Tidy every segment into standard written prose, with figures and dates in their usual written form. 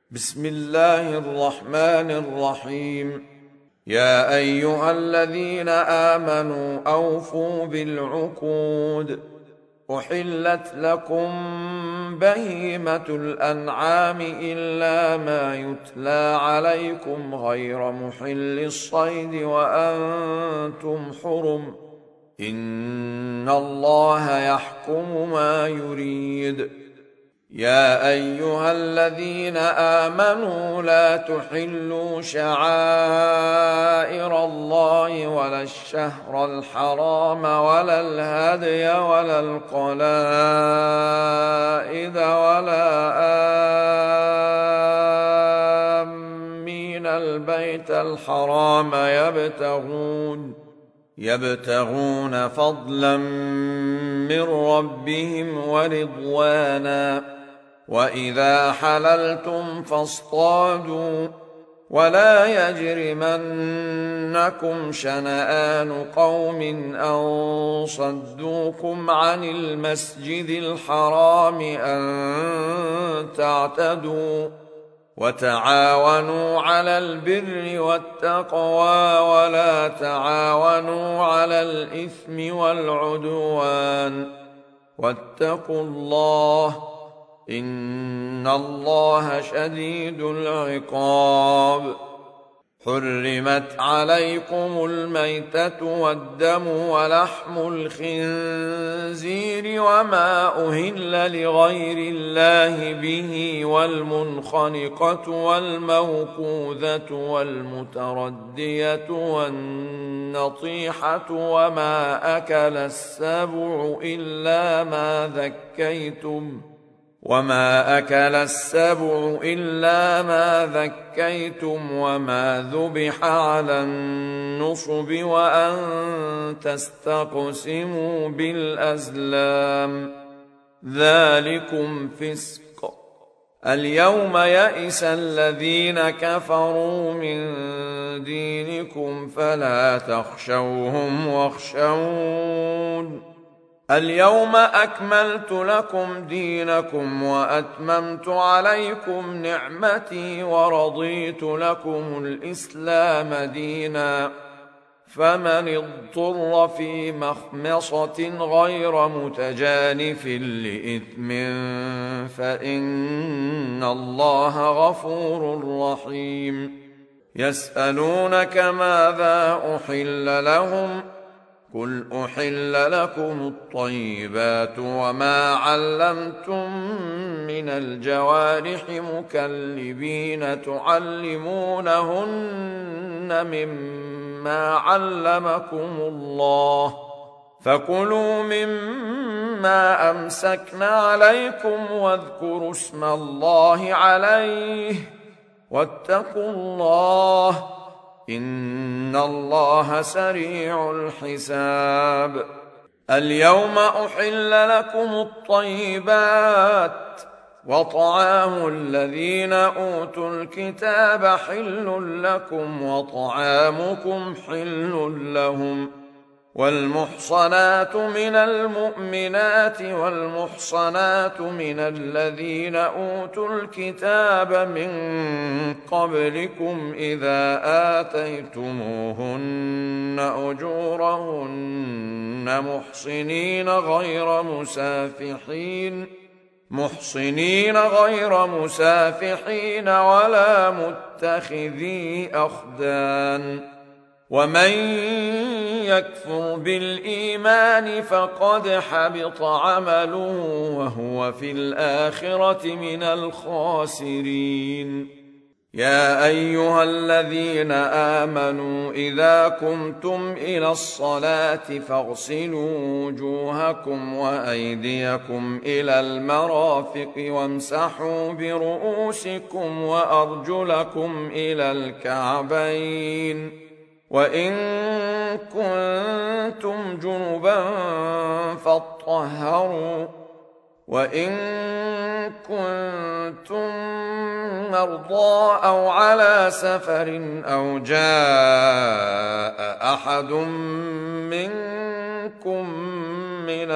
بسم الله الرحمن الرحيم. يا أيها الذين آمنوا أوفوا بالعقود. أحلت لكم بهيمة الأنعام إلا ما يتلى عليكم غير محل الصيد وأنتم حرم. إن الله يحكم ما يريد. يا أيها الذين آمنوا لا تحلوا شعائر الله ولا الشهر الحرام ولا الهدي ولا القلائد ولا آمين البيت الحرام يبتغون فضلا من ربهم ورضوانا. وإذا حللتم فاصطادوا ولا يجرمنكم شنآن قوم أن صدوكم عن المسجد الحرام أن تعتدوا. وتعاونوا على البر والتقوى ولا تعاونوا على الإثم والعدوان. واتقوا الله إن الله شديد العقاب. حرمت عليكم الميتة والدم ولحم الخنزير وما أهل لغير الله به والمنخنقة والموقوذة والمتردية والنطيحة وما أكل السبع إلا ما ذكيتم وما ذبح على النصب وأن تستقسموا بالأزلام ذلكم فسق. اليوم يئس الذين كفروا من دينكم فلا تخشوهم واخشون. اليوم أكملت لكم دينكم وأتممت عليكم نعمتي ورضيت لكم الإسلام دينا. فمن اضطر في مخمصة غير متجانف لإثم فإن الله غفور رحيم. يسألونك ماذا أحل لهم قل أحل لكم الطيبات وما علمتم من الجوارح مكلبين تعلمونهن مما علمكم الله فكلوا مما أمسكن عليكم واذكروا اسم الله عليه واتقوا الله إن الله سريع الحساب. اليوم أحل لكم الطيبات وطعام الذين أوتوا الكتاب حل لكم وطعامكم حل لهم. والمحصنات من المؤمنات والمحصنات من الذين أوتوا الكتاب من قبلكم إذا آتيتموهن أجورهن محصنين غير مسافحين ولا متخذي أخدان. ومن يكفر بالإيمان فقد حبط عمله وهو في الآخرة من الخاسرين. يا أيها الذين آمنوا إذا قمتم إلى الصلاة فاغسلوا وجوهكم وأيديكم إلى المرافق وامسحوا برؤوسكم وأرجلكم إلى الكعبين. وإن كنتم جنبا فاطهروا وإن كنتم مرضى أو على سفر أو جاء أحد منكم من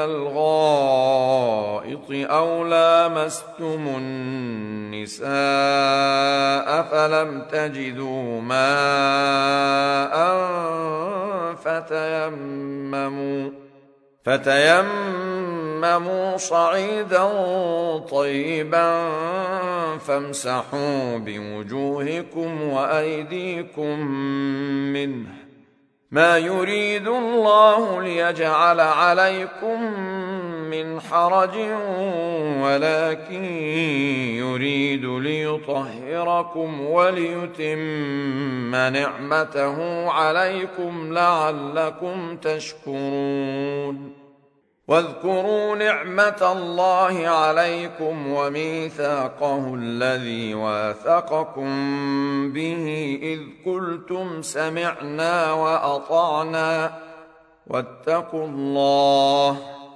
الغائط أو لامستم النساء فلم تجدوا ماء فتيمموا صعيدا طيبا فامسحوا بوجوهكم وأيديكم منه، ما يريد الله ليجعل عليكم من حرج ولكن يريد ليطهركم وليتم نعمته عليكم لعلكم تشكرون. واذكروا نعمة الله عليكم وميثاقه الذي واثقكم به إذ قلتم سمعنا وأطعنا واتقوا الله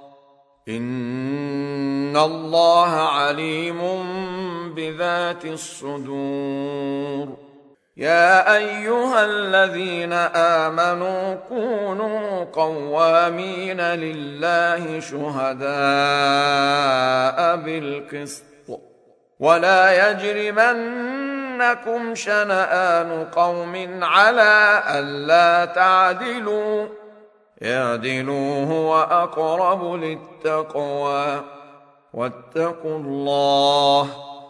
إن الله عليم بذات الصدور. يا أيها الذين آمنوا كونوا قوامين لله شهداء بالقسط ولا يجرمنكم شنآن قوم على ألا تعدلوا اعدلوا هو أقرب للتقوى واتقوا الله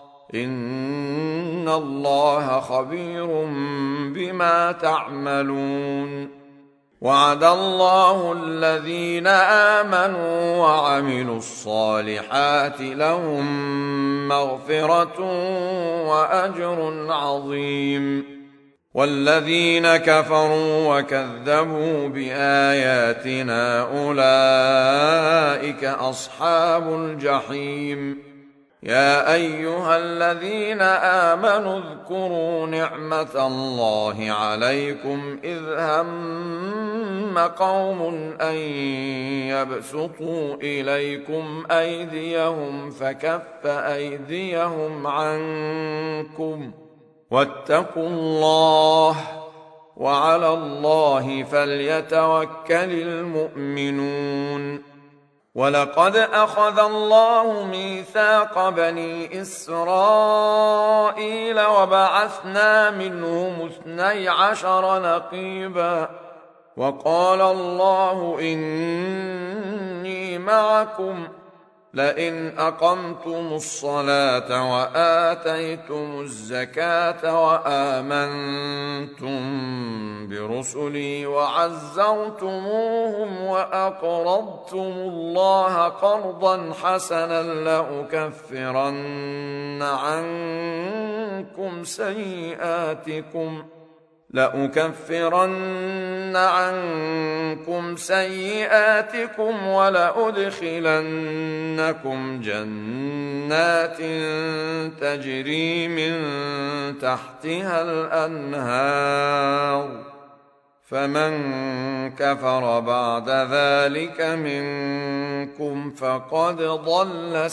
إن الله خبير بما تعملون. وعد الله الذين آمنوا وعملوا الصالحات لهم مغفرة وأجر عظيم. والذين كفروا وكذبوا بآياتنا أولئك أصحاب الجحيم. يا أيها الذين آمنوا اذكروا نعمة الله عليكم إذ هم قوم أن يبسطوا إليكم أيديهم فكف أيديهم عنكم واتقوا الله وعلى الله فليتوكل المؤمنون. ولقد أخذ الله ميثاق بني إسرائيل وبعثنا منهم 12 نقيبا وقال الله إني معكم لئن أقمتم الصلاة وآتيتم الزكاة وآمنتم برسلي وعزرتموهم وأقرضتم الله قرضا حسنا لأكفرن عنكم سيئاتكم ولأدخلنكم جنات تجري من تحتها الأنهار فمن كفر بعد ذلك منكم فقد ضل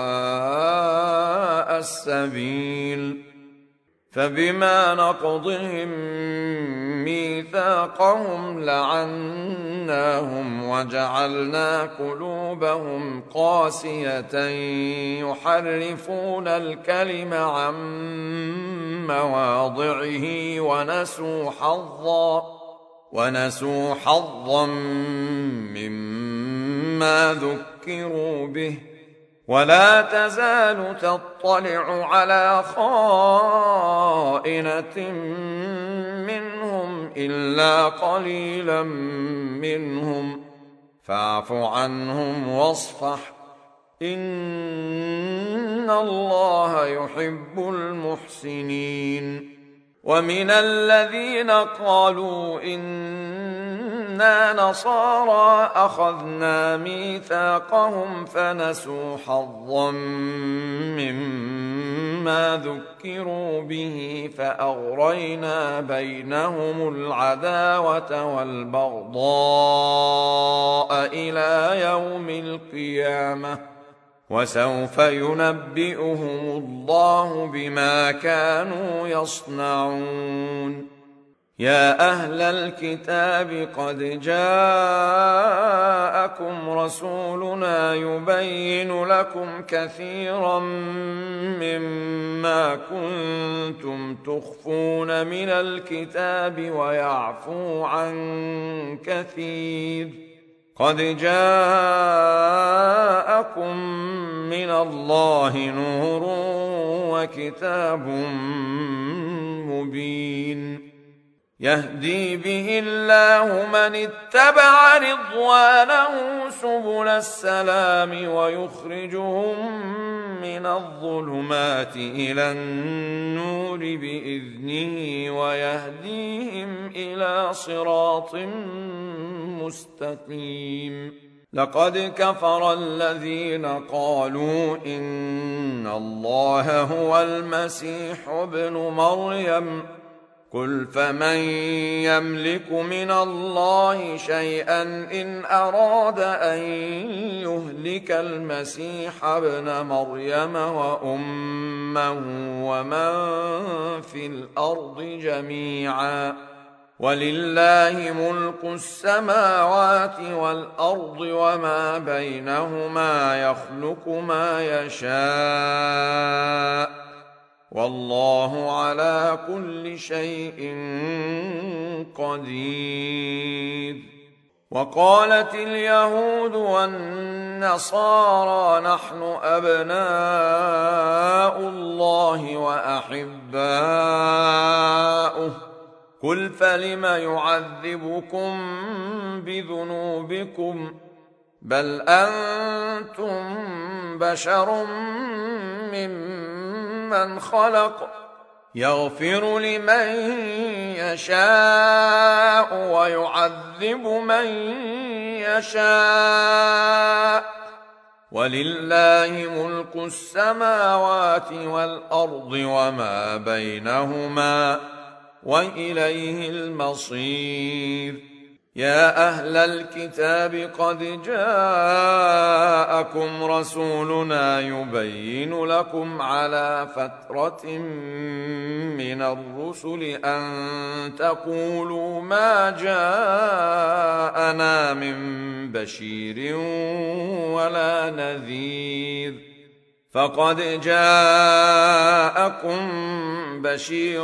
سواء السبيل. فبما نقضهم ميثاقهم لعناهم وجعلنا قلوبهم قاسية يحرفون الكلم عن مواضعه ونسوا حظا مما ذكروا به ولا تزال تطلع على خائنة منهم إلا قليلا منهم فاعف عنهم واصفح إن الله يحب المحسنين. ومن الذين قالوا إنا نصارى أخذنا ميثاقهم فنسوا حظا مما ذكروا به فأغرينا بينهم العداوة والبغضاء إلى يوم القيامة وسوف ينبئهم الله بما كانوا يصنعون. يا أهل الكتاب قد جاءكم رسولنا يبين لكم كثيرا مما كنتم تخفون من الكتاب ويعفو عن كثير. قد جاءكم من الله نور وكتاب مبين يهدي به الله من اتبع رضوانه سبل السلام ويخرجهم من الظلمات إلى النور بإذنه ويهديهم إلى صراط مستقيم. لقد كفر الذين قالوا إن الله هو المسيح ابن مريم قل فمن يملك من الله شيئا إن أراد أن يهلك المسيح ابن مريم وأمه ومن في الأرض جميعا ولله ملك السماوات والأرض وما بينهما يخلق ما يشاء والله على كل شيء قدير. وقالت اليهود والنصارى نحن أبناء الله وأحباؤه قل فلم يعذبكم بذنوبكم بل أنتم بشر ممن خلق يغفر لمن يشاء ويعذب من يشاء ولله ملك السماوات والأرض وما بينهما وإليه المصير. يا أهل الكتاب قد جاءكم رسولنا يبين لكم على فترة من الرسل أن تقولوا ما جاءنا من بشير ولا نذير فقد جاءكم بشير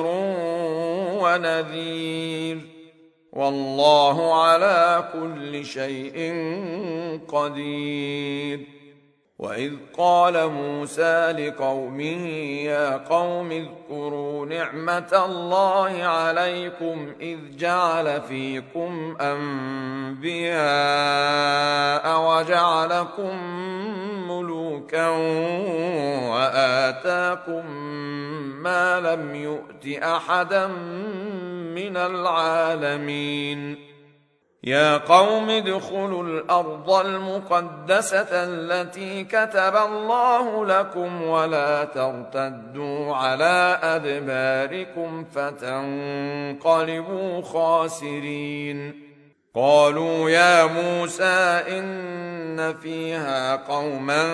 ونذير والله على كل شيء قدير. وإذ قال موسى لقومه يا قوم اذكروا نعمة الله عليكم إذ جعل فيكم أنبياء وجعلكم ملوكا وآتاكم ما لم يؤت أحدا من العالمين. يا قوم ادخلوا الأرض المقدسة التي كتب الله لكم ولا ترتدوا على أدباركم فتنقلبوا خاسرين. قالوا يا موسى إن فيها قوما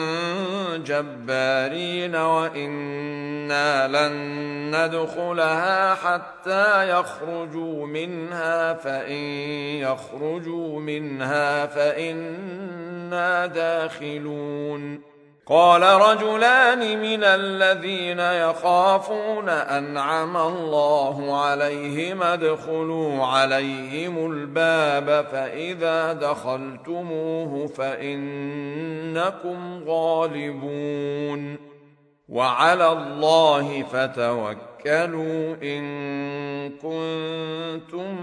جبارين وإنا لن ندخلها حتى يخرجوا منها فإن يخرجوا منها فإنا داخلون. قال رجلان من الذين يخافون أنعم الله عليهم ادخلوا عليهم الباب فإذا دخلتموه فإنكم غالبون وعلى الله فتوكلوا إن كنتم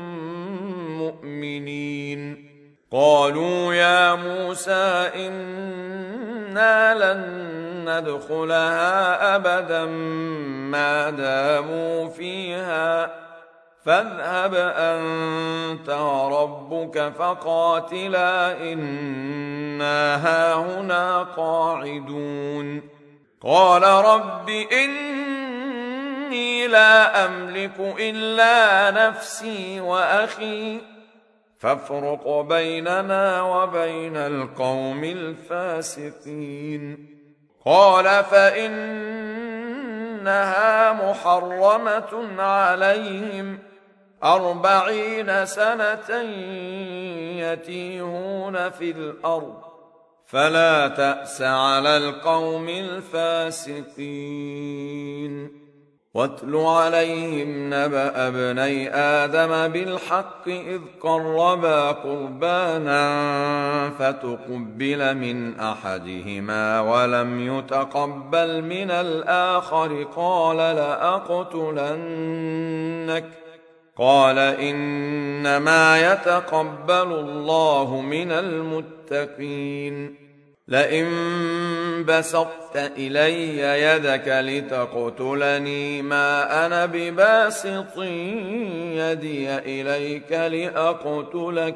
مؤمنين. قالوا يا موسى إنا لن ندخلها أبدا ما داموا فيها فاذهب أنت وربك فقاتلا إنا هاهنا قاعدون. قال رب إني لا أملك إلا نفسي وأخي فافرق بيننا وبين القوم الفاسقين. قال فإنها محرمة عليهم 40 سنة يتيهون في الأرض فلا تأس على القوم الفاسقين. واتل عليهم نبأ ابني آدم بالحق إذ قربا قربانا فتقبل من أحدهما ولم يتقبل من الآخر قال لأقتلنك قال إنما يتقبل الله من المتقين. لئن بسطت إلي يدك لتقتلني ما أنا بباسط يدي إليك لأقتلك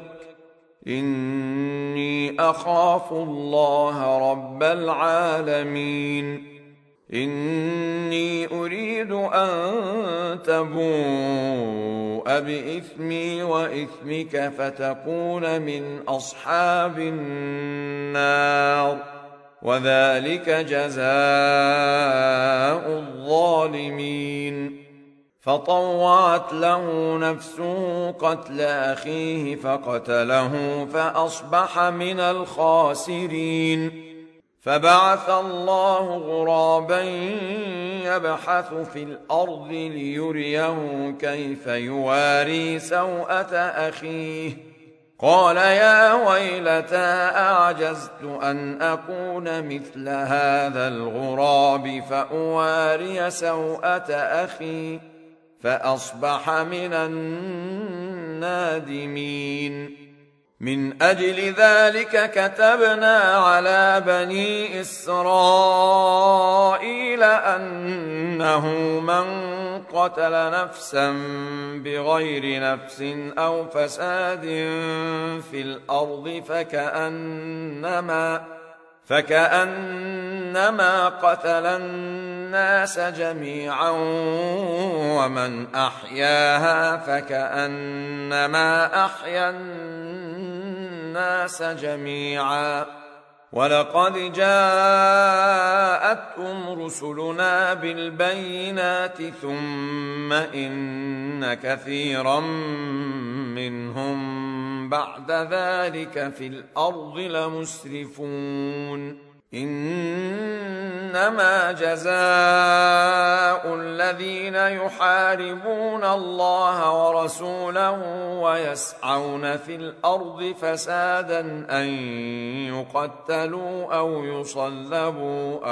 إني أخاف الله رب العالمين. إني أريد أن تبوء بإثمي وإثمك فتكون من أصحاب النار وذلك جزاء الظالمين. فطوعت له نفسه قتل أخيه فقتله فأصبح من الخاسرين. فبعث الله غرابا يبحث في الأرض ليريه كيف يواري سوءة أخيه قال يا ويلتى أعجزت أن أكون مثل هذا الغراب فأواري سوءة أخي فأصبح من النادمين. من أجل ذلك كتبنا على بني إسرائيل أنه من قتل نفسا بغير نفس أو فساد في الأرض فكأنما قتل الناس جميعا ومن أحياها فكأنما أحيا الناس جميعا. ولقد جاءتهم رسلنا بالبينات ثم إن كثيرا منهم بعد ذلك في الأرض لمسرفون. إنما جزاء الذين يحاربون الله ورسوله ويسعون في الأرض فسادا أن يقتلوا أو يصلبوا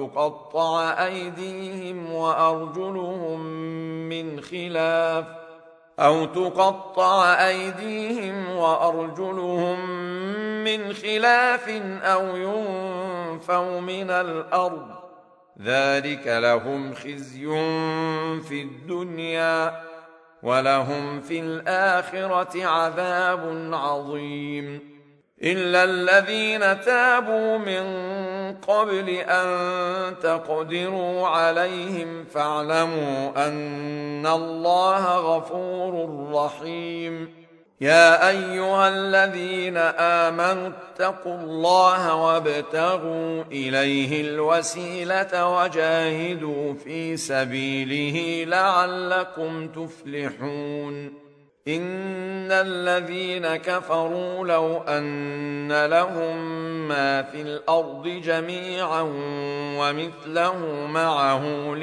أو تقطع أيديهم وأرجلهم من خلاف أو ينفوا من الأرض ذلك لهم خزي في الدنيا ولهم في الآخرة عذاب عظيم. إلا الذين تابوا من قبل أن تقدروا عليهم فاعلموا أن الله غفور رحيم. يا أيها الذين آمنوا اتقوا الله وابتغوا إليه الوسيلة وجاهدوا في سبيله لعلكم تفلحون. إن الذين كفروا لو أن لهم ما في الأرض جميعا ومثله معه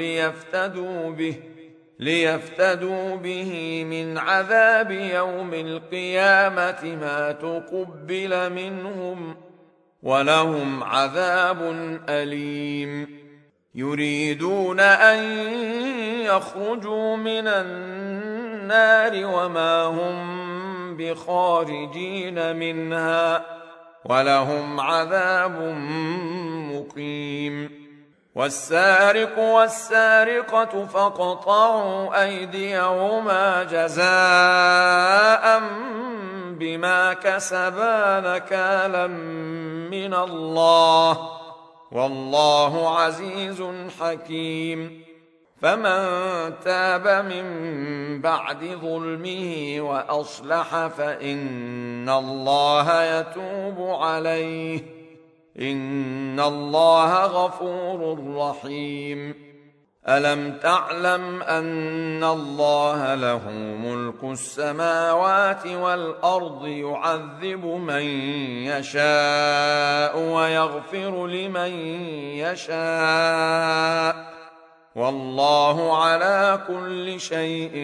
ليفتدوا به من عذاب يوم القيامة ما تقبل منهم ولهم عذاب أليم. يريدون أن يخرجوا من النار وما هم بخارجين منها ولهم عذاب مقيم. والسارق والسارقة فاقطعوا أيديهما جزاء بما كسبا نكالا من الله والله عزيز حكيم. فمن تاب من بعد ظلمه وأصلح فإن الله يتوب عليه إن الله غفور رحيم. ألم تعلم أن الله له ملك السماوات والأرض يعذب من يشاء ويغفر لمن يشاء والله على كل شيء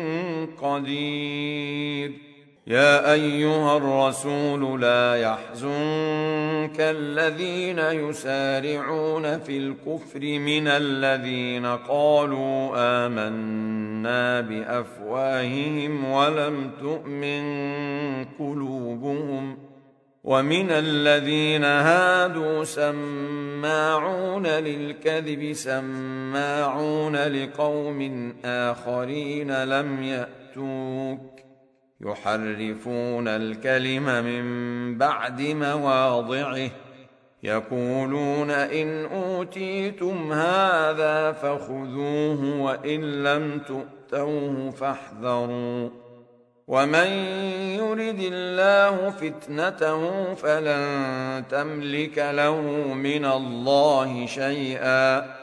قدير. يا أيها الرسول لا يحزنك الذين يسارعون في الكفر من الذين قالوا آمنا بأفواههم ولم تؤمن قلوبهم ومن الذين هادوا سماعون للكذب سماعون لقوم آخرين لم يأتوك يحرفون الكلم من بعد مواضعه يقولون إن أوتيتم هذا فخذوه وإن لم تؤتوه فاحذروا ومن يرد الله فتنته فلن تملك له من الله شيئا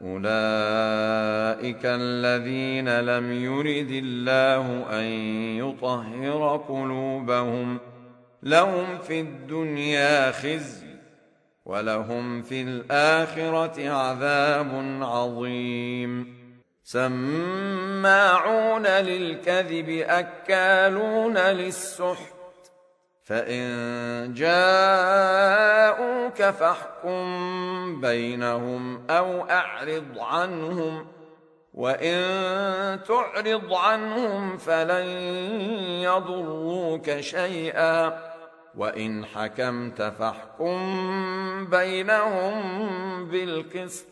أولئك الذين لم يرد الله أن يطهر قلوبهم لهم في الدنيا خزي ولهم في الآخرة عذاب عظيم. سماعون للكذب أكالون للسحت فإن جاءوك فاحكم بينهم أو أعرض عنهم وإن تعرض عنهم فلن يضروك شيئا وإن حكمت فاحكم بينهم بالقسط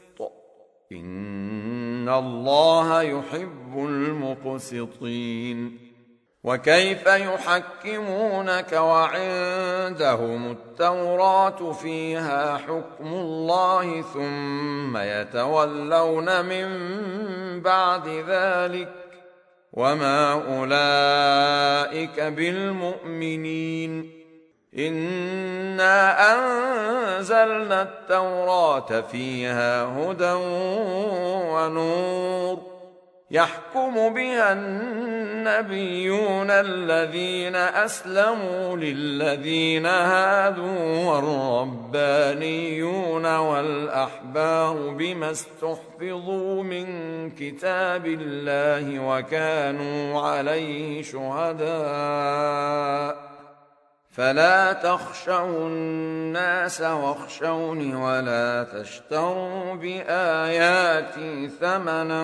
إن الله يحب المقسطين. وكيف يحكمونك وعندهم التوراة فيها حكم الله ثم يتولون من بعد ذلك وما أولئك بالمؤمنين. إنا أنزلنا التوراة فيها هدى ونور يحكم بها النبيون الذين أسلموا للذين هادوا والربانيون والأحبار بما استحفظوا من كتاب الله وكانوا عليه شهداء فلا تخشوا الناس واخشوني ولا تشتروا بآياتي ثمنا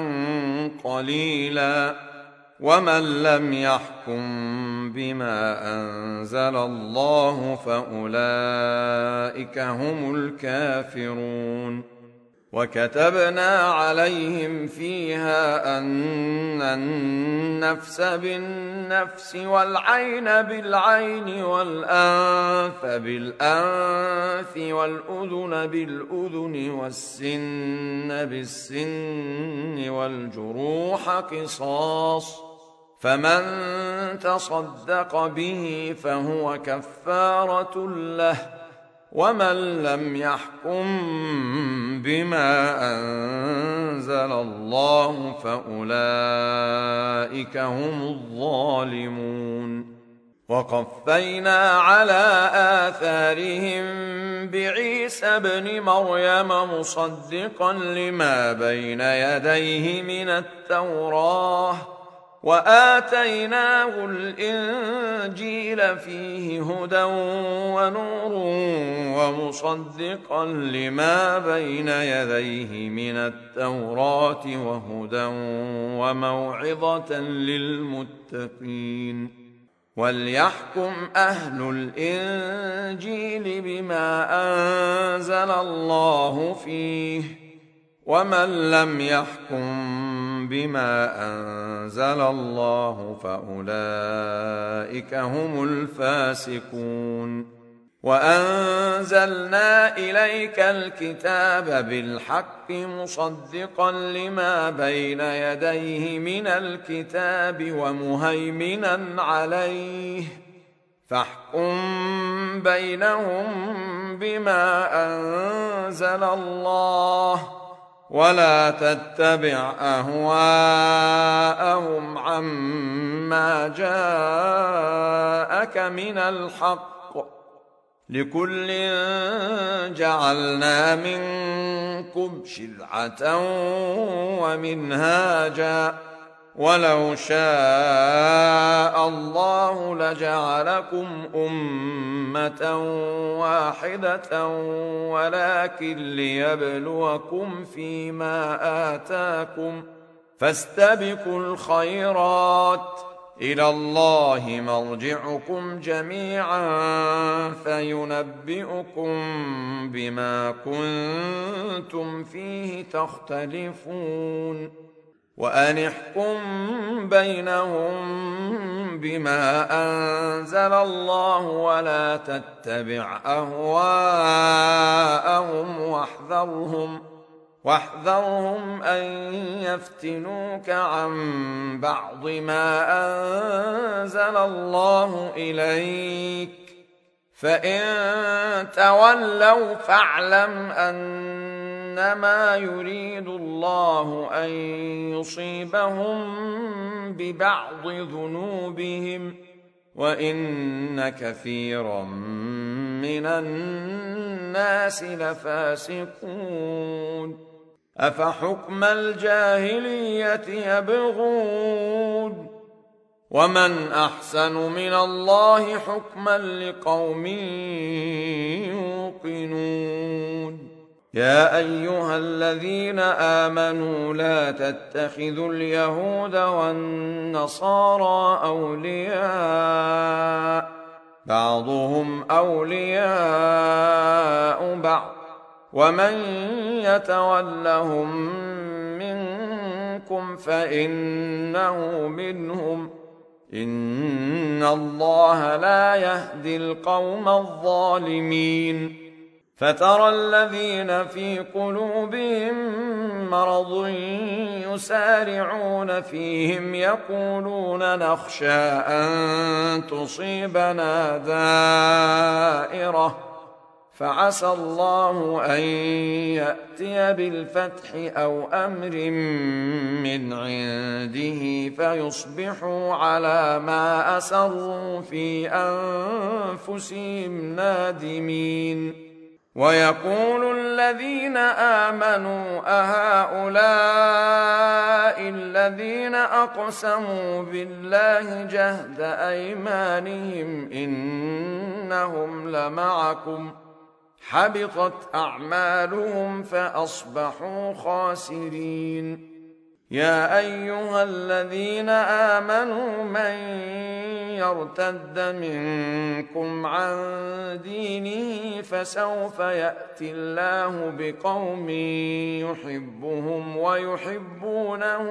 قليلا ومن لم يحكم بما أنزل الله فأولئك هم الكافرون. وكتبنا عليهم فيها أن النفس بالنفس والعين بالعين والأنف بالأنف والأذن بالأذن والسن بالسن والجروح قصاص فمن تصدق به فهو كفارة له ومن لم يحكم بما أنزل الله فأولئك هم الظالمون. وقفينا على آثارهم بعيسى ابن مريم مصدقا لما بين يديه من التوراة وآتيناه الإنجيل فيه هدى ونور ومصدقا لما بين يديه من التوراة وهدى وموعظة للمتقين. وليحكم أهل الإنجيل بما أنزل الله فيه ومن لم يحكم بما أنزل الله فأولئك هم الفاسقون. وأنزلنا إليك الكتاب بالحق مصدقا لما بين يديه من الكتاب ومهيمنا عليه فاحكم بينهم بما أنزل الله ولا تتبع أهواءهم عما جاءك من الحق، لكل جعلنا منكم شرعة ومنهاجا، ولو شاء الله لجعلكم أمة واحدة ولكن ليبلوكم فيما آتاكم، فاستبقوا الخيرات، إلى الله مرجعكم جميعا فينبئكم بما كنتم فيه تختلفون. وأن احكم بينهم بما أنزل الله ولا تتبع أهواءهم واحذرهم أن يفتنوك عن بعض ما أنزل الله إليك، فإن تولوا فاعلم أنما يريد الله أن يصيبهم ببعض ذنوبهم، وإن كثيرا من الناس لفاسقون. أفحكم الجاهلية يبغون، ومن أحسن من الله حكما لقوم يوقنون. يا أيها الذين آمنوا لا تتخذوا اليهود والنصارى أولياء، بعضهم أولياء بعض، ومن يتولهم منكم فإنه منهم، إن الله لا يهدي القوم الظالمين. فترى الذين في قلوبهم مرض يسارعون فيهم يقولون نخشى أن تصيبنا دائرة، فعسى الله أن يأتي بالفتح أو أمر من عنده فيصبحوا على ما أسروا في أنفسهم نادمين. ويقول الذين آمنوا أهؤلاء الذين أقسموا بالله جهد أيمانهم إنهم لمعكم، حبطت أعمالهم فأصبحوا خاسرين. يا أيها الذين آمنوا من يرتد منكم عن دينه فسوف يأتي الله بقوم يحبهم ويحبونه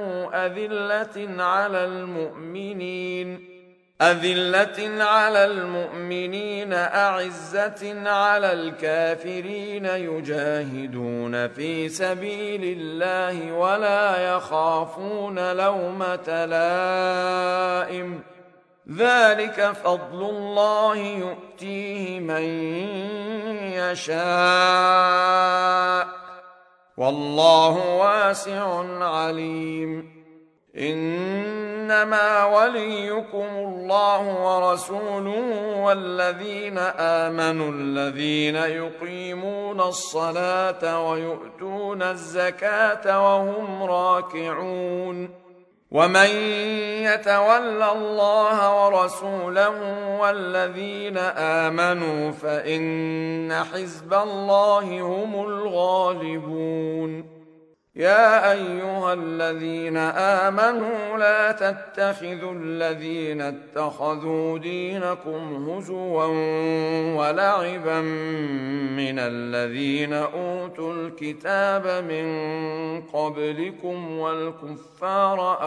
أذلة على المؤمنين أعزة على الكافرين يجاهدون في سبيل الله ولا يخافون لومة لائم، ذلك فضل الله يؤتيه من يشاء والله واسع عليم. إنما وليكم الله ورسوله والذين آمنوا الذين يقيمون الصلاة ويؤتون الزكاة وهم راكعون. ومن يتول الله ورسوله والذين آمنوا فإن حزب الله هم الغالبون. يا أيها الذين آمنوا لا تتخذوا الذين اتخذوا دينكم هزوا ولعبا من الذين أوتوا الكتاب من قبلكم والكفار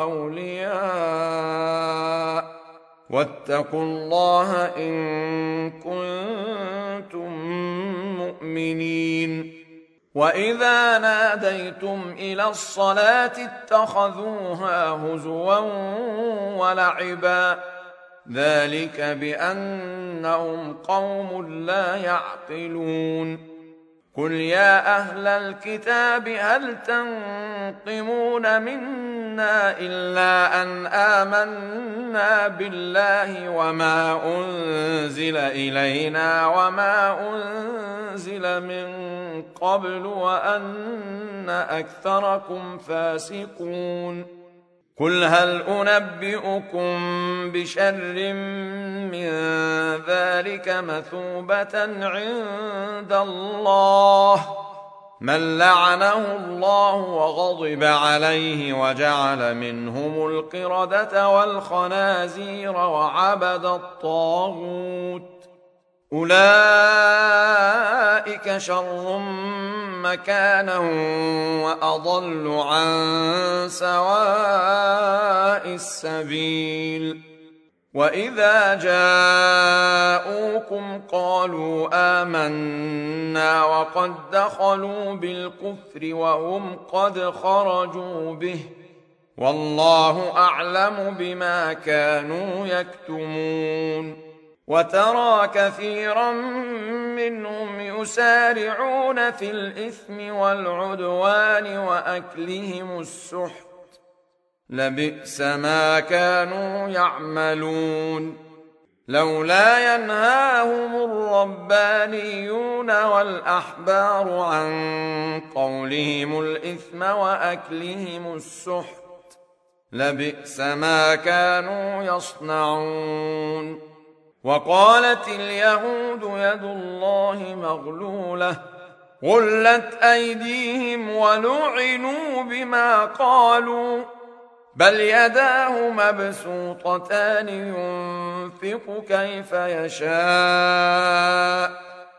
أولياء، واتقوا الله إن كنتم مؤمنين. وإذا ناديتم إلى الصلاة اتخذوها هزوا ولعبا، ذلك بأنهم قوم لا يعقلون. قل يا أهل الكتاب هل تنقمون منا إلا أن آمنا بالله وما أنزل إلينا وما أنزل من قبل وأن أكثركم فاسقون قل هل أنبئكم بشر من ذلك مثوبة عند الله من لعنه الله وغضب عليه وجعل منهم القردة والخنازير وعبد الطاغوت أولئك شر مكانا وأضل عن سواء السبيل وإذا جاءوكم قالوا آمنا وقد دخلوا بالكفر وهم قد خرجوا به والله أعلم بما كانوا يكتمون وترى كثيرا منهم يسارعون في الإثم والعدوان وأكلهم السحت لبئس ما كانوا يعملون لولا ينهاهم الربانيون والأحبار عن قولهم الإثم وأكلهم السحت لبئس ما كانوا يصنعون وقالت اليهود يد الله مغلولة غلت أيديهم ولعنوا بما قالوا بل يداه مبسوطتان ينفق كيف يشاء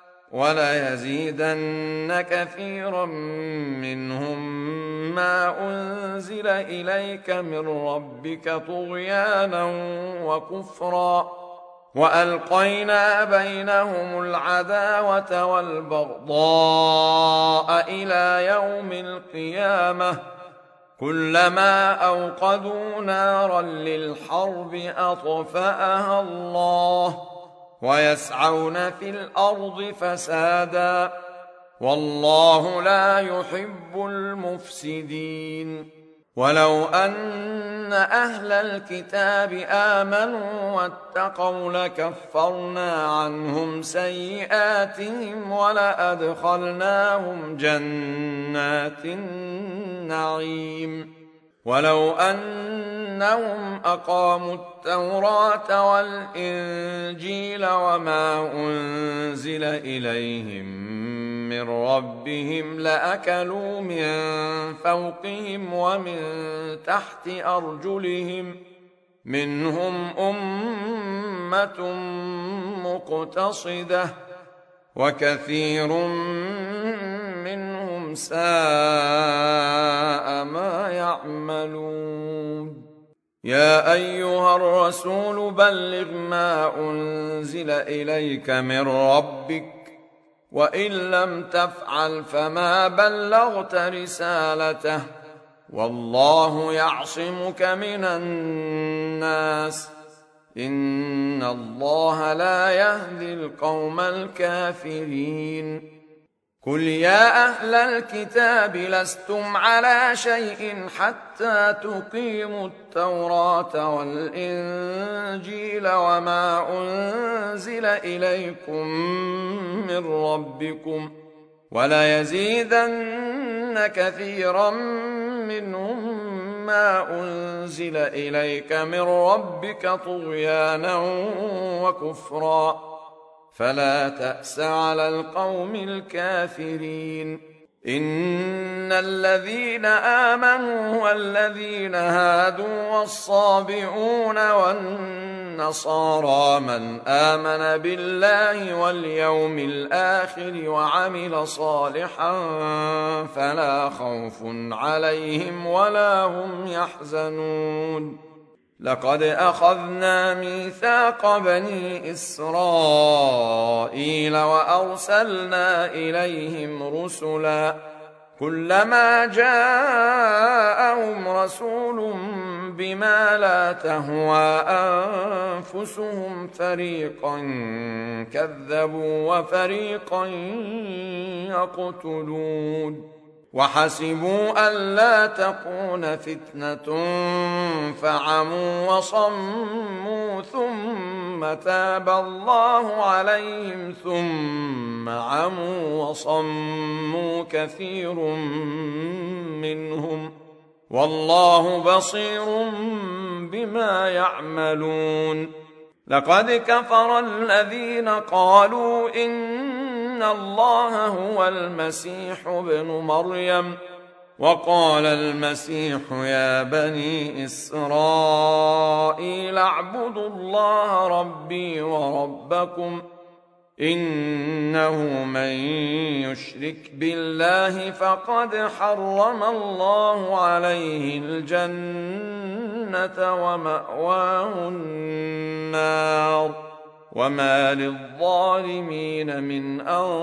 وليزيدن كثيرا منهم ما أنزل إليك من ربك طغيانا وكفرا وألقينا بينهم العداوة والبغضاء إلى يوم القيامة كلما أوقدوا نارا للحرب أطفأها الله ويسعون في الأرض فسادا والله لا يحب المفسدين ولو أن أهل الكتاب آمنوا واتقوا لكفرنا عنهم سيئاتهم ولأدخلناهم جنات النعيم ولو أنهم أقاموا التوراة والإنجيل وما أنزل إليهم من ربهم لأكلوا من فوقهم ومن تحت أرجلهم منهم أمة مقتصدة وكثير منهم ساء ما يعملون يا أيها الرسول بلغ ما أنزل إليك من ربك وإن لم تفعل فما بلغت رسالته والله يعصمك من الناس إن الله لا يهدي القوم الكافرين قل يا أهل الكتاب لستم على شيء حتى تقيموا التوراة والإنجيل وما أنزل إليكم من ربكم وليزيدن كثيرا منهم ما أنزل إليك من ربك طغيانا وكفرا فلا تأس على القوم الكافرين إن الذين آمنوا والذين هادوا والصابئون والنصارى من آمن بالله واليوم الآخر وعمل صالحا فلا خوف عليهم ولا هم يحزنون لقد أخذنا ميثاق بني إسرائيل وأرسلنا إليهم رسلا كلما جاءهم رسول بما لا تهوى أنفسهم فريقا كذبوا وفريقا يقتلون وحسبوا ألا تكون فتنة فعموا وصموا ثم تاب الله عليهم ثم عموا وصموا كثير منهم والله بصير بما يعملون لقد كفر الذين قالوا إن الله هو المسيح ابن مريم وقال المسيح يا بني إسرائيل اعبدوا الله ربي وربكم إنه من يشرك بالله فقد حرم الله عليه الجنة ومأواه النار وما للظالمين من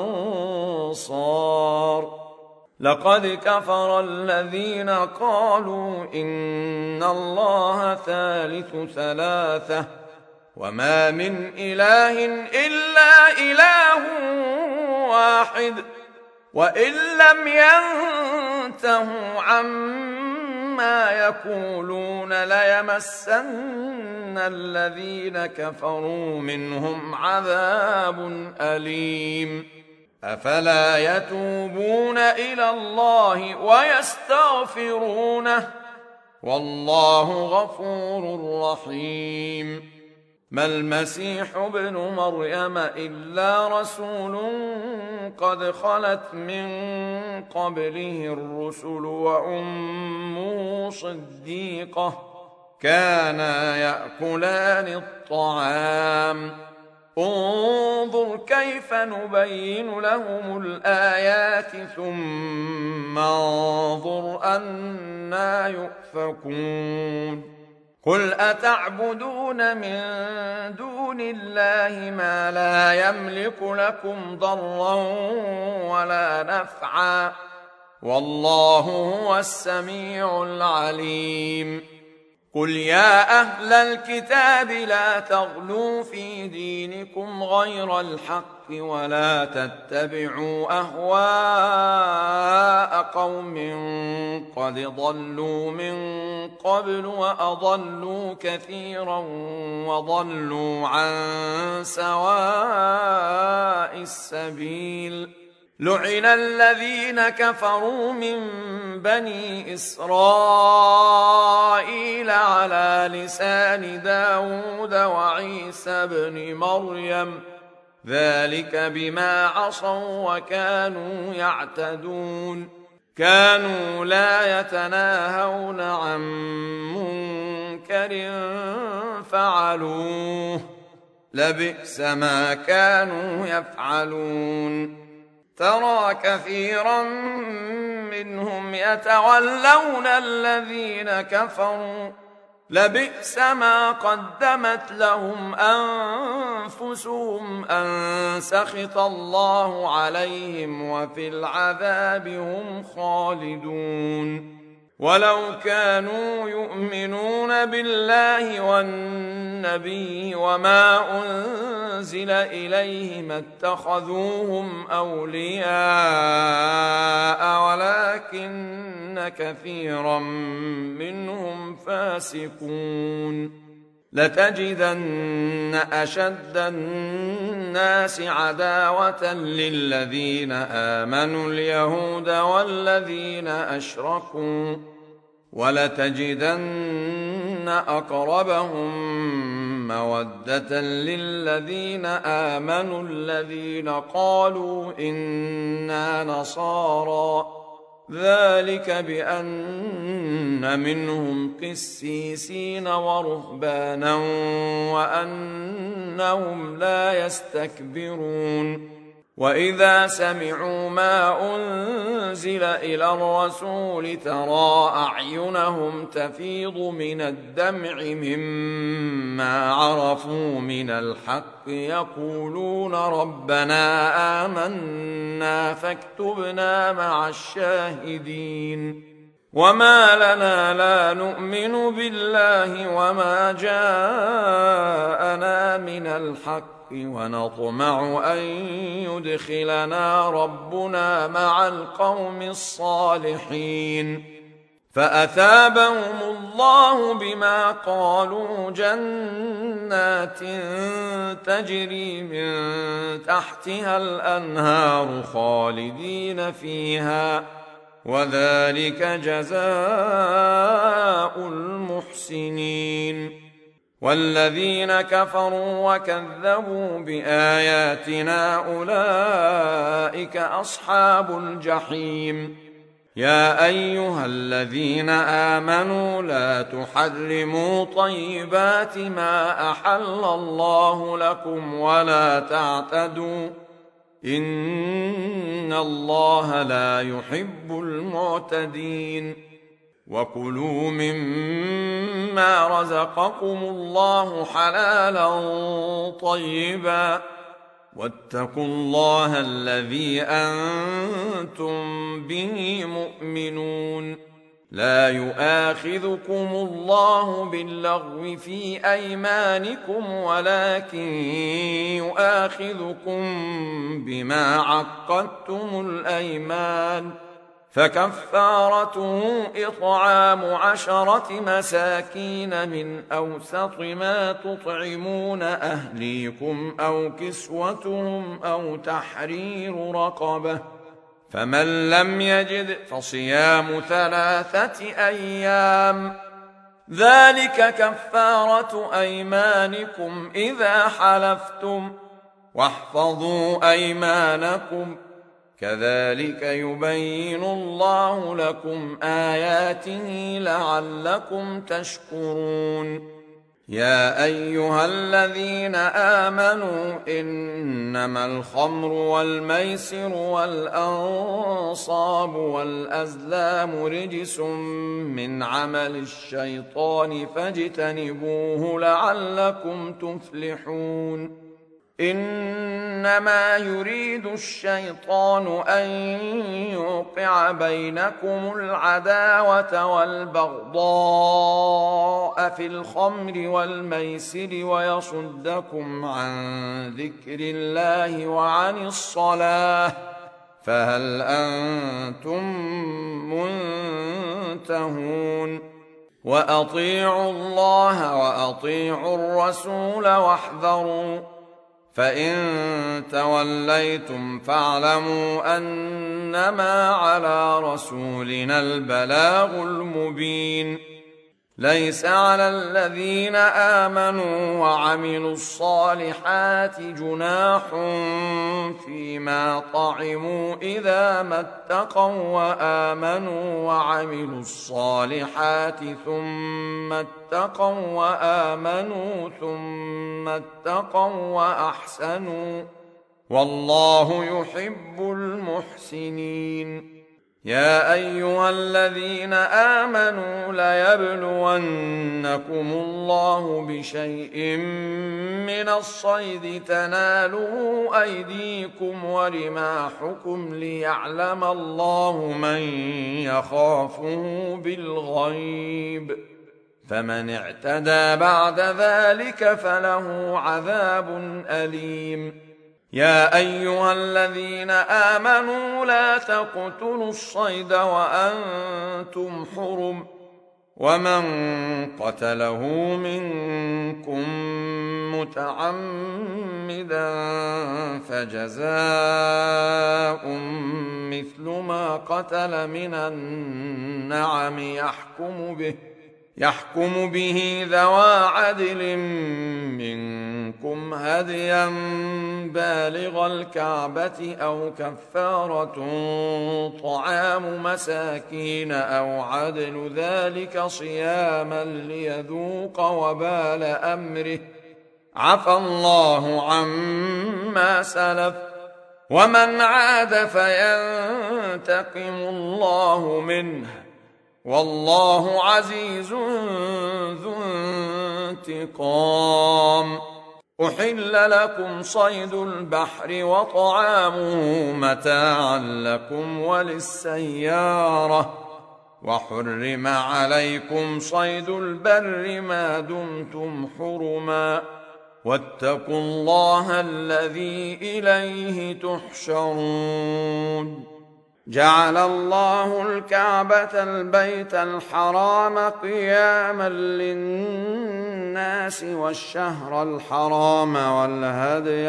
أنصار لقد كفر الذين قالوا إن الله ثالث ثلاثة وما من إله إلا إله واحد وإن لم ينتهوا عما يقولون ليمسن الذين كفروا منهم عذاب أليم أفلا يتوبون إلى الله ويستغفرونه والله غفور رحيم ما المسيح ابن مريم إلا رسول قد خلت من قبله الرسل وأمه صديقة كانا يأكلان الطعام انظر كيف نبين لهم الآيات ثم انظر أنا يؤفكون قل أتعبدون من دون الله ما لا يملك لكم ضرا ولا نفعا والله هو السميع العليم قل يا أهل الكتاب لا تغلوا في دينكم غير الحق ولا تتبعوا أهواء قوم قد ضلوا من قبل وأضلوا كثيرا وضلوا عن سواء السبيل لعن الذين كفروا من بني إسرائيل على لسان داود وعيسى بن مريم ذلك بما عصوا وكانوا يعتدون كانوا لا يتناهون عن منكر فعلوه لبئس ما كانوا يفعلون ترى كثيرا منهم يتولون الذين كفروا لبئس ما قدمت لهم أنفسهم أن سخط الله عليهم وفي العذاب هم خالدون ولو كانوا يؤمنون بالله والنبي وما أنزل إليه ما اتخذوهم أولياء ولكن كثيرا منهم فاسقون لتجدن أشد الناس عداوة للذين آمنوا اليهود والذين أشركوا ولتجدن أقربهم مودة للذين آمنوا الذين قالوا إنا نصارى ذلك بأن منهم قسيسين ورهبانا وأنهم لا يستكبرون وإذا سمعوا ما أنزل إلى الرسول ترى أعينهم تفيض من الدمع مما عرفوا من الحق يقولون ربنا آمنا فاكتبنا مع الشاهدين وما لنا لا نؤمن بالله وما جاءنا من الحق ونطمع أن يدخلنا ربنا مع القوم الصالحين فأثابهم الله بما قالوا جنات تجري من تحتها الأنهار خالدين فيها وذلك جزاء المحسنين والذين كفروا وكذبوا بآياتنا أولئك أصحاب الجحيم يا أيها الذين آمنوا لا تحرموا طيبات ما أحل الله لكم ولا تعتدوا إن الله لا يحب المعتدين وكلوا مما رزقكم الله حلالا طيبا واتقوا الله الذي أنتم به مؤمنون لا يؤاخذكم الله باللغو في أيمانكم ولكن يؤاخذكم بما عقدتم الأيمان فكفارته إطعام 10 مساكين من أوسط ما تطعمون أهليكم أو كسوتهم أو تحرير رقبة فمن لم يجد فصيام 3 أيام ذلك كفارة أيمانكم إذا حلفتم واحفظوا أيمانكم كذلك يبين الله لكم آياته لعلكم تشكرون يا أيها الذين آمنوا إنما الخمر والميسر والأنصاب والأزلام رجس من عمل الشيطان فاجتنبوه لعلكم تفلحون إنما يريد الشيطان أن يوقع بينكم العداوة والبغضاء في الخمر والميسر ويصدكم عن ذكر الله وعن الصلاة فهل أنتم منتهون وأطيعوا الله وأطيعوا الرسول واحذروا فإن توليتم فاعلموا أنما على رسولنا البلاغ المبين ليس على الذين آمنوا وعملوا الصالحات جناح فيما طعموا إذا ما اتقوا وآمنوا وعملوا الصالحات ثم اتقوا وآمنوا ثم اتقوا وأحسنوا والله يحب المحسنين يا أيها الذين آمنوا ليبلونكم الله بشيء من الصيد تناله أيديكم ورماحكم ليعلم الله من يخافه بالغيب فمن اعتدى بعد ذلك فله عذاب أليم يا أيها الذين آمنوا لا تقتلوا الصيد وأنتم حرم ومن قتله منكم متعمدا فجزاء مثل ما قتل من النعم يحكم به ذوى عدل منكم هديا بالغ الكعبة أو كفارة طعام مساكين أو عدل ذلك صياما ليذوق وبال أمره عفى الله عما سلف ومن عاد فينتقم الله منه والله عزيز ذو انتقام. أحل لكم صيد البحر وطعامه متاعا لكم وللسيارة وحرم عليكم صيد البر ما دمتم حرما واتقوا الله الذي إليه تحشرون. جعل الله الكعبة البيت الحرام قياما للناس والشهر الحرام والهدي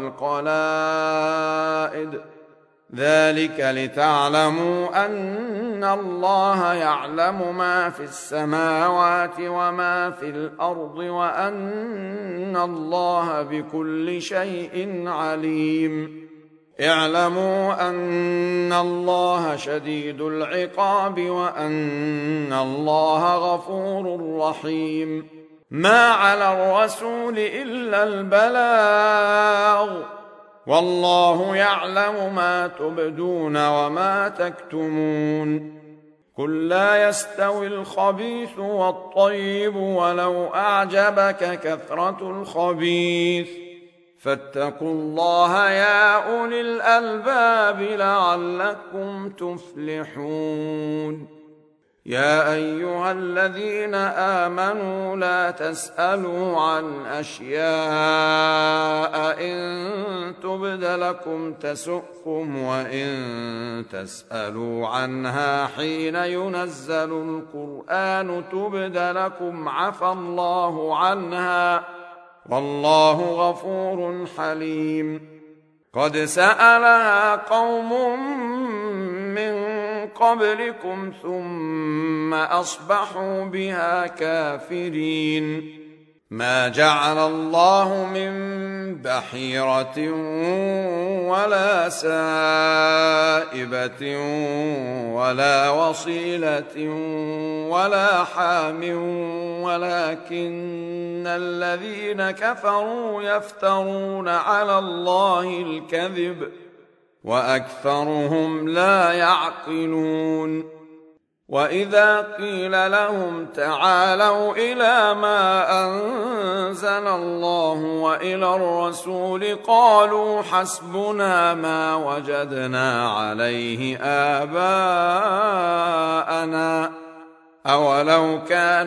والقلائد ذلك لتعلموا أن الله يعلم ما في السماوات وما في الأرض وأن الله بكل شيء عليم. اعلموا أن الله شديد العقاب وأن الله غفور رحيم. ما على الرسول إلا البلاغ والله يعلم ما تبدون وما تكتمون. قل لا يستوي الخبيث والطيب ولو أعجبك كثرة الخبيث فاتقوا الله يا أولي الألباب لعلكم تفلحون. يا أيها الذين آمنوا لا تسألوا عن أشياء إن تبد لكم تسؤكم وإن تسألوا عنها حين ينزل القرآن تبد لكم عفى الله عنها والله غفور حليم. قد سألها قوم من قبلكم ثم أصبحوا بها كافرين. ما جعل الله من بحيرة ولا سائبة ولا وصيلة ولا حام ولكن الذين كفروا يفترون على الله الكذب وأكثرهم لا يعقلون. وإذا قيل لهم تعالوا إلى ما أنزل الله وإلى الرسول قالوا حسبنا ما وجدنا عليه آباءنا أولو كان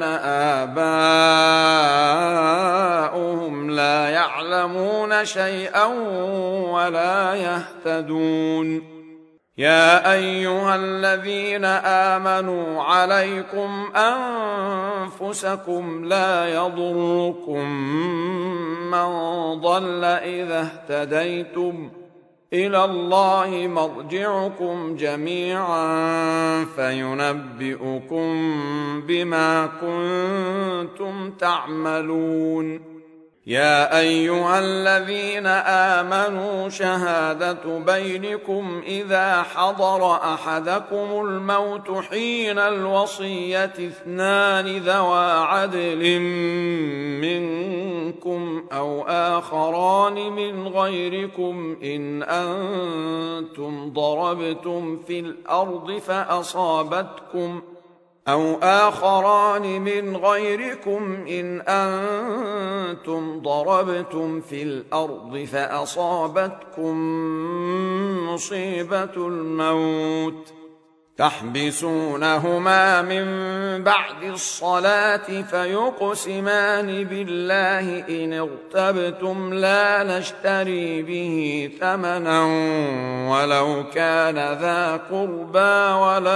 آباؤهم لا يعلمون شيئا ولا يهتدون. يا أيها الذين آمنوا عليكم أنفسكم لا يضركم من ضل إذا اهتديتم إلى الله مرجعكم جميعا فينبئكم بما كنتم تعملون. يا أيها الذين آمنوا شهادة بينكم إذا حضر أحدكم الموت حين الوصية اثنان ذوى عدل منكم أو آخران من غيركم إن أنتم ضربتم في الأرض فأصابتكم مصيبة الموت تحبسونهما من بعد الصلاة فيقسمان بالله إن ارتبتم لا نشتري به ثمنا ولو كان ذا قربى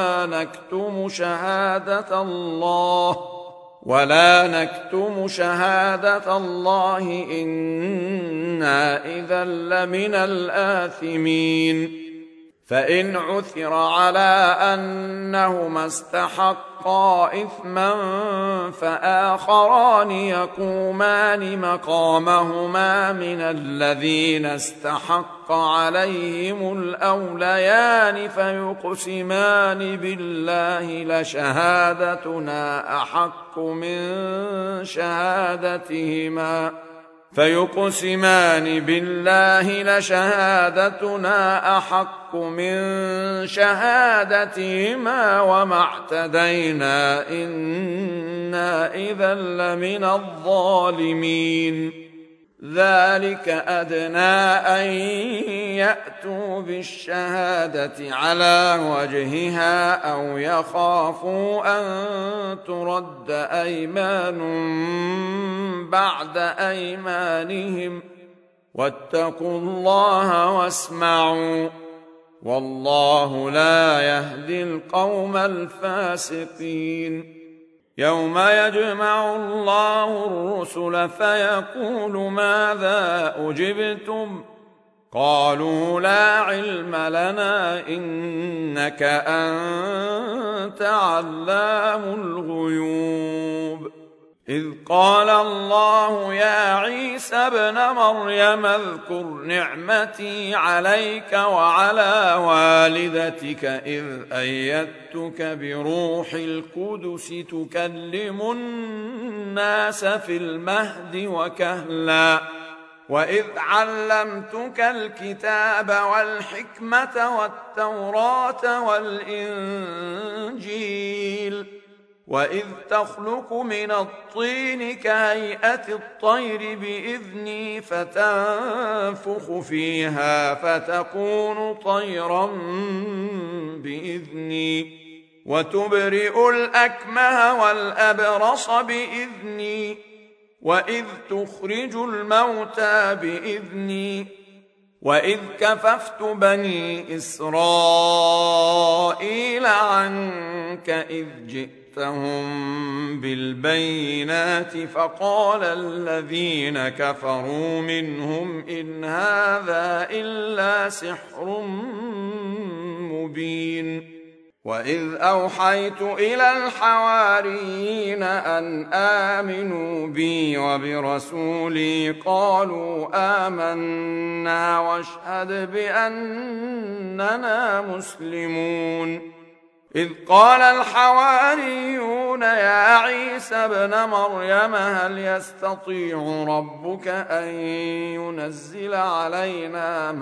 ولا نكتم شهادة الله إنا إذا لمن الآثمين. فإن عثر على أنهما استحقا إثما فآخران يقومان مقامهما من الذين استحق عليهم الأوليان فيقسمان بالله لشهادتنا أحق من شهادتهما فيقسمان بالله لشهادتنا أحق من شهادتهما وما اعتدينا إنا إذا لمن الظالمين. ذلك أدنى أن يأتوا بالشهادة على وجهها أو يخافوا أن ترد أيمان بعد أيمانهم واتقوا الله واسمعوا والله لا يهدي القوم الفاسقين. يوم يجمع الله الرسل فيقول ماذا أجبتم قالوا لا علم لنا إنك أنت علام الغيوب. إذ قال الله يا عيسى ابن مريم اذكر نعمتي عليك وعلى والدتك إذ أيدتك بروح القدس تكلم الناس في المهد وكهلا وإذ علمتك الكتاب والحكمة والتوراة والإنجيل وإذ تخلق من الطين كهيئة الطير بإذني فتنفخ فيها فتكون طيرا بإذني وتبرئ الأكمه والأبرص بإذني وإذ تخرج الموتى بإذني وإذ كففت بني إسرائيل عنك إذ جئتهم بالبينات فقال الذين كفروا منهم إن هذا إلا سحر مبين. وإذ أوحيت إلى الحواريين أن آمنوا بي وبرسولي قالوا آمنا واشهد بأننا مسلمون. إذ قال الحواريون يا عيسى ابن مريم هل يستطيع ربك أن ينزل علينا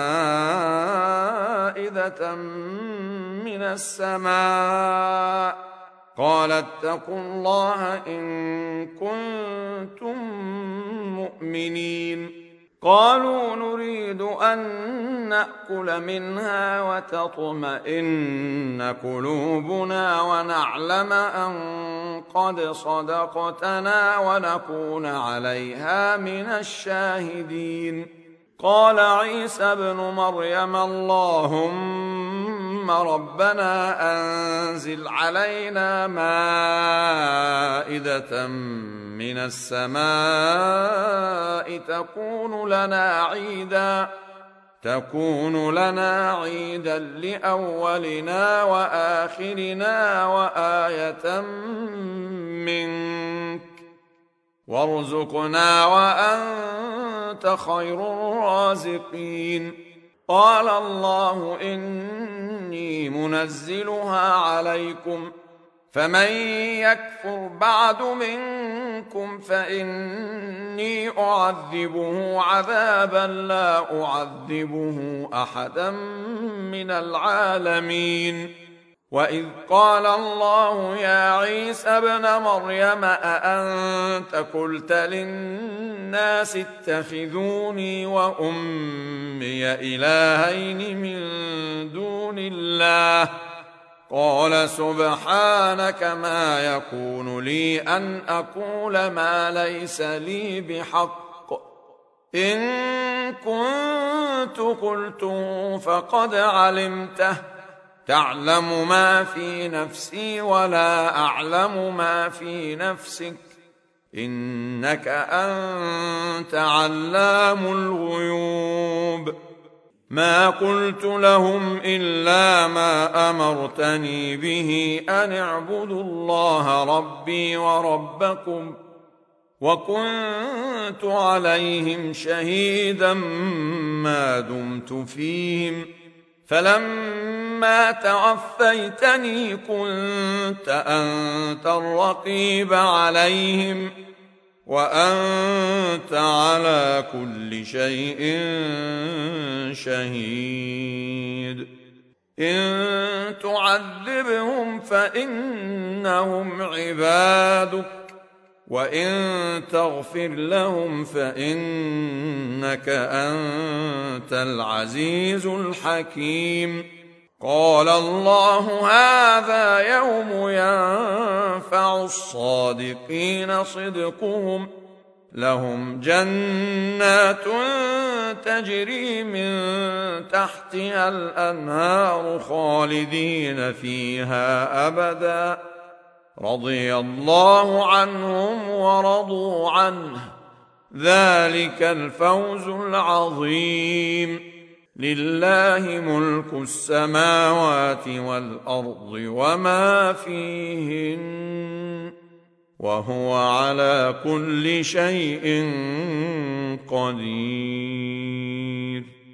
مائدة من السماء قال اتقوا الله إن كنتم مؤمنين. قالوا نريد أن نأكل منها وتطمئن قلوبنا ونعلم أن قد صدقتنا ونكون عليها من الشاهدين. قال عيسى ابن مريم اللهم ربنا أنزل علينا مائدة من السماء تكون لنا عيدا لأولنا وآخرنا وآية منك وارزقنا وأنت خير الرازقين. قال الله إني منزلها عليكم فمن يكفر بعد منكم فإني أعذبه عذابا لا أعذبه أحدا من العالمين. وإذ قال الله يا عيسى ابن مريم أأنت قلت للناس اتخذوني وأمي إلهين من دون الله قال سبحانك ما يكون لي أن أقول ما ليس لي بحق إن كنت قلته فقد علمته تعلم ما في نفسي ولا أعلم ما في نفسك إنك أنت علام الغيوب. ما قلت لهم إلا ما أمرتني به أن اعبدوا الله ربي وربكم وكنت عليهم شهيدا ما دمت فيهم فلما توفيتني كنت أنت الرقيب عليهم وأنت على كل شيء شهيد إن تعذبهم فإنهم عبادك وإن تغفر لهم فإنك أنت العزيز الحكيم قال الله هذا يوم ينفع الصادقين صدقهم لهم جنات تجري من تحتها الأنهار خالدين فيها أبدا رضي الله عنهم ورضوا عنه ذلك الفوز العظيم لله ملك السماوات والأرض وما فيهن وهو على كل شيء قدير